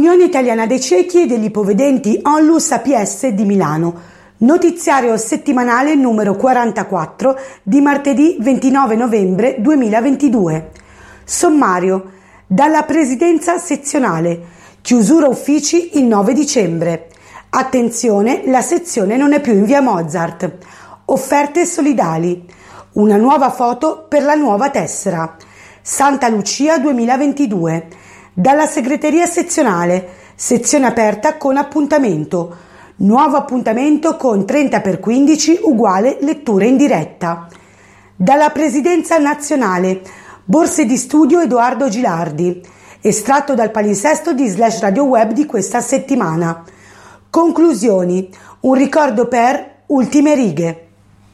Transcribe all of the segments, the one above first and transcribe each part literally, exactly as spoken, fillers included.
Unione Italiana dei Ciechi e degli Ipovedenti Onlus A P S di Milano. Notiziario settimanale numero quarantaquattro di martedì ventinove novembre duemilaventidue. Sommario. Dalla Presidenza Sezionale. Chiusura uffici il nove dicembre. Attenzione, la sezione non è più in via Mozart. Offerte solidali. Una nuova foto per la nuova tessera. Santa Lucia duemilaventidue. Dalla segreteria sezionale. Sezione aperta con appuntamento. Nuovo appuntamento con trenta per quindici uguale lettura in diretta. Dalla Presidenza Nazionale. Borse di studio Edoardo Gilardi. Estratto dal palinsesto di Slash Radio Web di questa settimana. Conclusioni. Un ricordo per ultime righe.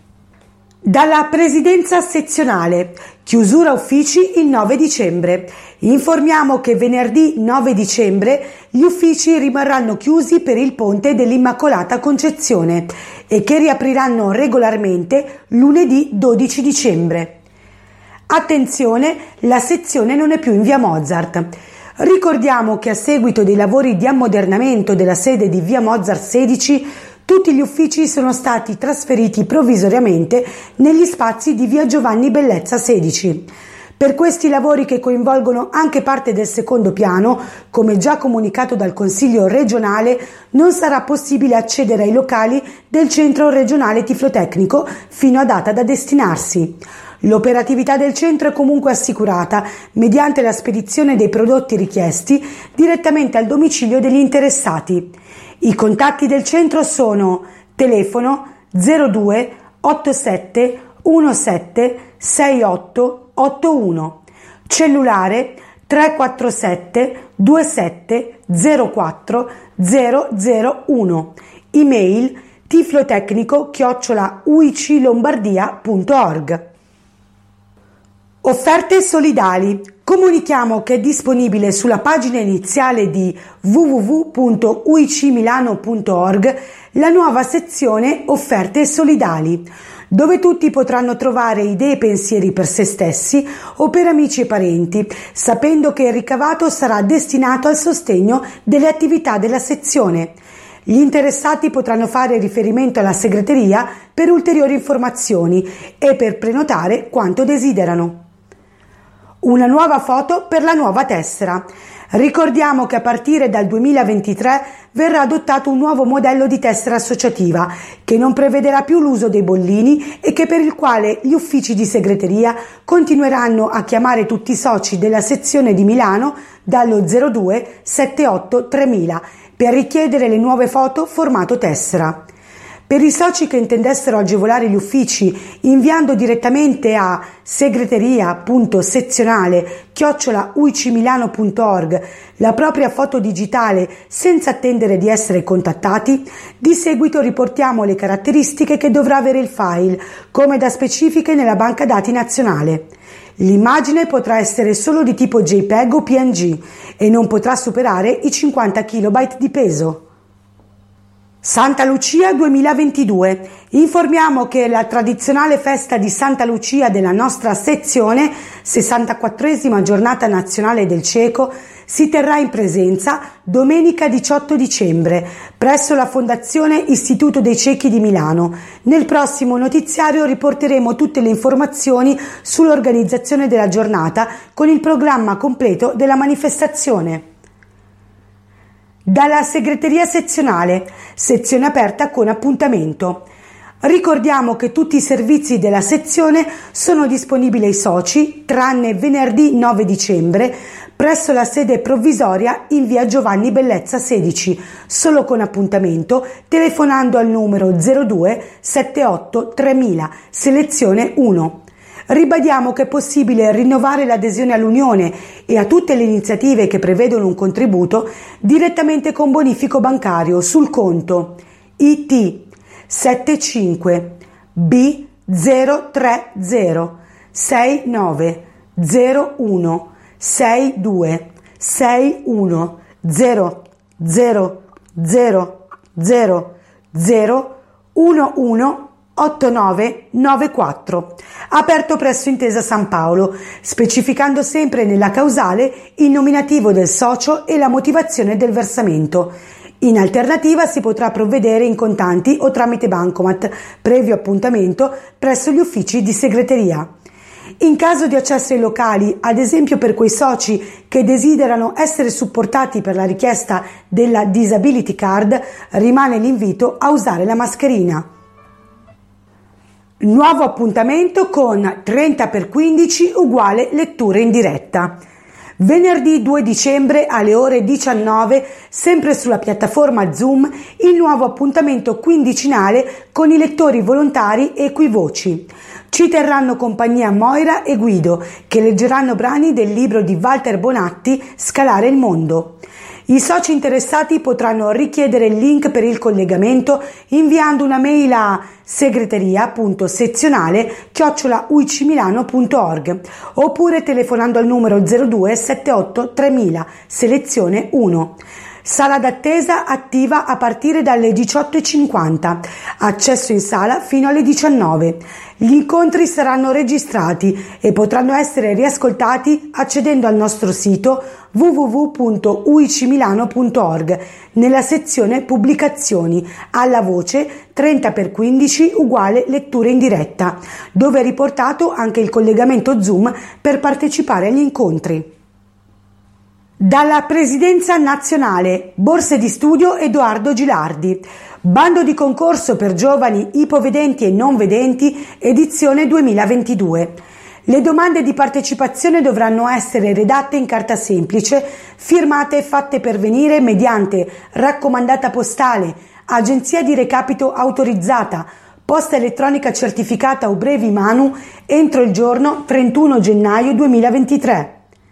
Dalla Presidenza Sezionale. Chiusura uffici il nove dicembre. Informiamo che venerdì nove dicembre gli uffici rimarranno chiusi per il ponte dell'Immacolata Concezione e che riapriranno regolarmente lunedì dodici dicembre. Attenzione, la sezione non è più in via Mozart. Ricordiamo che a seguito dei lavori di ammodernamento della sede di via Mozart sedici, tutti gli uffici sono stati trasferiti provvisoriamente negli spazi di via Giovanni Bellezza sedici. Per questi lavori, che coinvolgono anche parte del secondo piano, come già comunicato dal Consiglio regionale, non sarà possibile accedere ai locali del Centro regionale Tiflotecnico fino a data da destinarsi. L'operatività del centro è comunque assicurata mediante la spedizione dei prodotti richiesti direttamente al domicilio degli interessati. I contatti del centro sono telefono zero due ottantasette diciassette sessantotto ottantuno, cellulare tre quattro sette due sette zero quattro zero zero uno, email tiflotecnico chiocciola uiclombardia punto org. Offerte solidali. Comunichiamo che è disponibile sulla pagina iniziale di w w w punto u i c milano punto org la nuova sezione Offerte solidali, dove tutti potranno trovare idee e pensieri per se stessi o per amici e parenti, sapendo che il ricavato sarà destinato al sostegno delle attività della sezione. Gli interessati potranno fare riferimento alla segreteria per ulteriori informazioni e per prenotare quanto desiderano. Una nuova foto per la nuova tessera. Ricordiamo che a partire dal duemilaventitré verrà adottato un nuovo modello di tessera associativa che non prevederà più l'uso dei bollini e che per il quale gli uffici di segreteria continueranno a chiamare tutti i soci della sezione di Milano dallo zero due settantotto tremila per richiedere le nuove foto formato tessera. Per i soci che intendessero agevolare gli uffici inviando direttamente a segreteria punto sezionale chiocciola u i c milano punto org la propria foto digitale senza attendere di essere contattati, di seguito riportiamo le caratteristiche che dovrà avere il file, come da specifiche nella banca dati nazionale. L'immagine potrà essere solo di tipo JPEG o P N G e non potrà superare i cinquanta chilobyte di peso. Santa Lucia duemilaventidue. Informiamo che la tradizionale festa di Santa Lucia della nostra sezione, sessantaquattresima giornata nazionale del cieco, si terrà in presenza domenica diciotto dicembre presso la Fondazione Istituto dei Ciechi di Milano. Nel prossimo notiziario riporteremo tutte le informazioni sull'organizzazione della giornata con il programma completo della manifestazione. Dalla segreteria sezionale, sezione aperta con appuntamento. Ricordiamo che tutti i servizi della sezione sono disponibili ai soci, tranne venerdì nove dicembre, presso la sede provvisoria in via Giovanni Bellezza sedici, solo con appuntamento, telefonando al numero zero due settantotto tremila, selezione uno. Ribadiamo che è possibile rinnovare l'adesione all'Unione e a tutte le iniziative che prevedono un contributo direttamente con bonifico bancario sul conto I T settantacinque B zero tre zero sei nove zero uno sei due sei uno zero zero zero zero zero uno uno otto nove nove quattro, aperto presso Intesa San Paolo, specificando sempre nella causale il nominativo del socio e la motivazione del versamento. In alternativa si potrà provvedere in contanti o tramite bancomat, previo appuntamento presso gli uffici di segreteria. In caso di accesso ai locali, ad esempio per quei soci che desiderano essere supportati per la richiesta della Disability Card, rimane l'invito a usare la mascherina. Nuovo appuntamento con trenta per quindici uguale letture in diretta. Venerdì due dicembre alle ore diciannove, sempre sulla piattaforma Zoom, il nuovo appuntamento quindicinale con i lettori volontari equivoci. Ci terranno compagnia Moira e Guido, che leggeranno brani del libro di Walter Bonatti, Scalare il mondo. I soci interessati potranno richiedere il link per il collegamento inviando una mail a segreteria.sezionale chiocciola uicimilano punto org oppure telefonando al numero zero due sette otto tremila, selezione uno. Sala d'attesa attiva a partire dalle diciotto e cinquanta, accesso in sala fino alle diciannove. Gli incontri saranno registrati e potranno essere riascoltati accedendo al nostro sito w w w punto uicimilano punto org nella sezione pubblicazioni alla voce trenta per quindici uguale letture in diretta, dove è riportato anche il collegamento Zoom per partecipare agli incontri. Dalla Presidenza Nazionale, borse di studio Edoardo Gilardi, bando di concorso per giovani ipovedenti e non vedenti, edizione duemilaventidue. Le domande di partecipazione dovranno essere redatte in carta semplice, firmate e fatte pervenire mediante raccomandata postale, agenzia di recapito autorizzata, posta elettronica certificata o brevi manu entro il giorno trentuno gennaio duemilaventitré.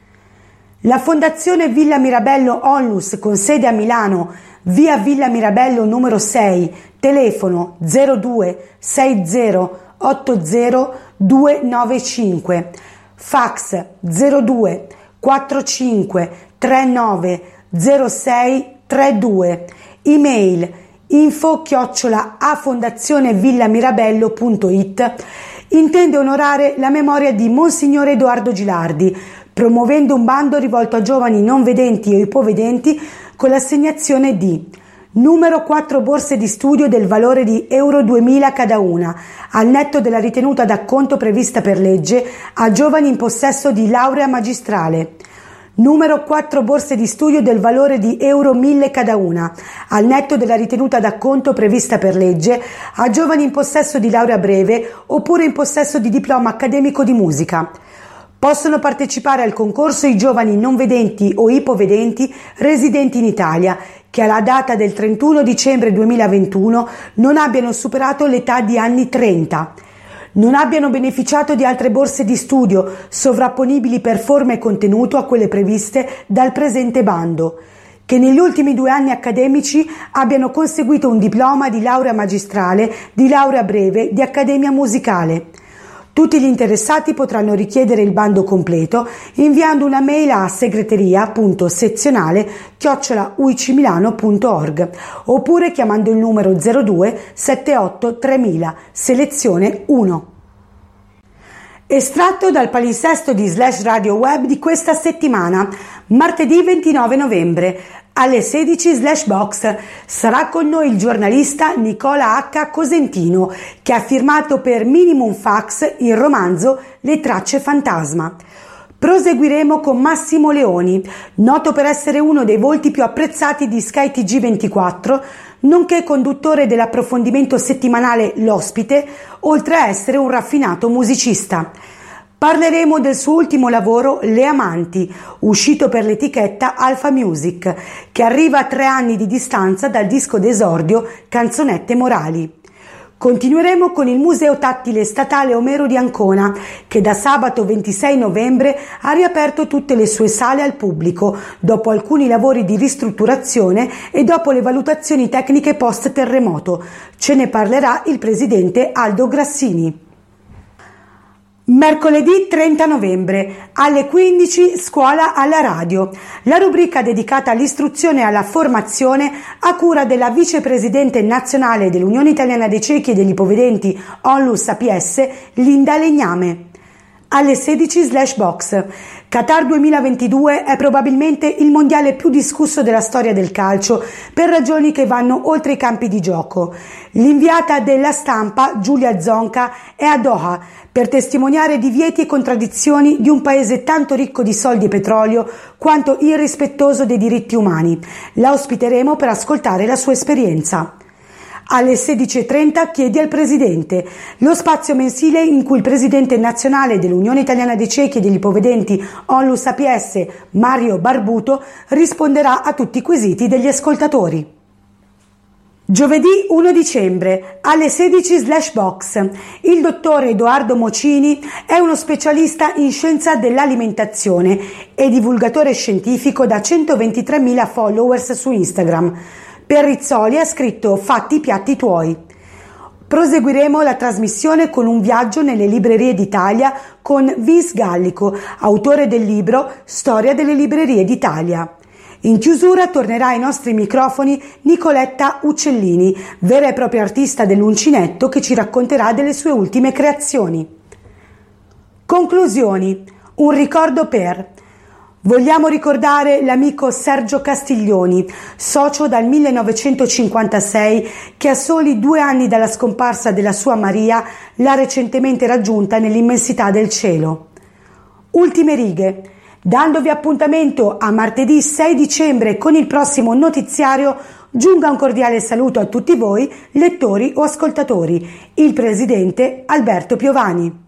La Fondazione Villa Mirabello Onlus con sede a Milano, via Villa Mirabello numero sei, telefono zero due sei zero otto zero due nove cinque, fax zero due quattro cinque tre nove zero sei tre due, email info chiocciola a fondazionevillamirabello punto it, intende onorare la memoria di Monsignore Edoardo Gilardi, promuovendo un bando rivolto a giovani non vedenti o ipovedenti con l'assegnazione di numero quattro borse di studio del valore di euro duemila cada una, al netto della ritenuta d'acconto prevista per legge, a giovani in possesso di laurea magistrale. Numero quattro borse di studio del valore di euro mille cada una, al netto della ritenuta d'acconto prevista per legge, a giovani in possesso di laurea breve oppure in possesso di diploma accademico di musica. Possono partecipare al concorso i giovani non vedenti o ipovedenti residenti in Italia che alla data del trentuno dicembre duemilaventuno non abbiano superato l'età di anni trenta, non abbiano beneficiato di altre borse di studio sovrapponibili per forma e contenuto a quelle previste dal presente bando, che negli ultimi due anni accademici abbiano conseguito un diploma di laurea magistrale, di laurea breve, di accademia musicale. Tutti gli interessati potranno richiedere il bando completo inviando una mail a segreteria.sezionale chiocciola uicimilano punto org oppure chiamando il numero zero due sette otto tremila, selezione uno. Estratto dal palinsesto di Slash Radio Web di questa settimana, martedì ventinove novembre, alle sedici slash box, sarà con noi il giornalista Nicola H. Cosentino, che ha firmato per Minimum Fax il romanzo Le tracce fantasma. Proseguiremo con Massimo Leoni, noto per essere uno dei volti più apprezzati di Sky T G ventiquattro, nonché conduttore dell'approfondimento settimanale L'Ospite, oltre a essere un raffinato musicista. Parleremo del suo ultimo lavoro Le Amanti, uscito per l'etichetta Alpha Music, che arriva a tre anni di distanza dal disco d'esordio Canzonette Morali. Continueremo con il Museo Tattile Statale Omero di Ancona, che da sabato ventisei novembre ha riaperto tutte le sue sale al pubblico, dopo alcuni lavori di ristrutturazione e dopo le valutazioni tecniche post-terremoto. Ce ne parlerà il presidente Aldo Grassini. Mercoledì trenta novembre, alle quindici, Scuola alla radio. La rubrica dedicata all'istruzione e alla formazione a cura della vicepresidente nazionale dell'Unione Italiana dei Ciechi e degli Ipovedenti Onlus A P S, Linda Legname. Alle sedici slash box. Qatar duemilaventidue è probabilmente il mondiale più discusso della storia del calcio per ragioni che vanno oltre i campi di gioco. L'inviata della stampa, Giulia Zonca, è a Doha per testimoniare divieti e contraddizioni di un paese tanto ricco di soldi e petrolio quanto irrispettoso dei diritti umani. La ospiteremo per ascoltare la sua esperienza. Alle sedici e trenta Chiedi al Presidente, lo spazio mensile in cui il Presidente nazionale dell'Unione Italiana dei Ciechi e degli Ipovedenti Onlus A P S, Mario Barbuto, risponderà a tutti i quesiti degli ascoltatori. Giovedì primo dicembre, alle sedici slash box. Il dottore Edoardo Mocini è uno specialista in scienza dell'alimentazione e divulgatore scientifico da centoventitremila followers su Instagram. Per Rizzoli ha scritto Fatti i piatti tuoi. Proseguiremo la trasmissione con un viaggio nelle librerie d'Italia con Vince Gallico, autore del libro Storia delle librerie d'Italia. In chiusura tornerà ai nostri microfoni Nicoletta Uccellini, vera e propria artista dell'uncinetto che ci racconterà delle sue ultime creazioni. Conclusioni. Un ricordo per... Vogliamo ricordare l'amico Sergio Castiglioni, socio dal millenovecentocinquantasei, che a soli due anni dalla scomparsa della sua Maria l'ha recentemente raggiunta nell'immensità del cielo. Ultime righe. Dandovi appuntamento a martedì sei dicembre con il prossimo notiziario, giunga un cordiale saluto a tutti voi, lettori o ascoltatori. Il presidente Alberto Piovani.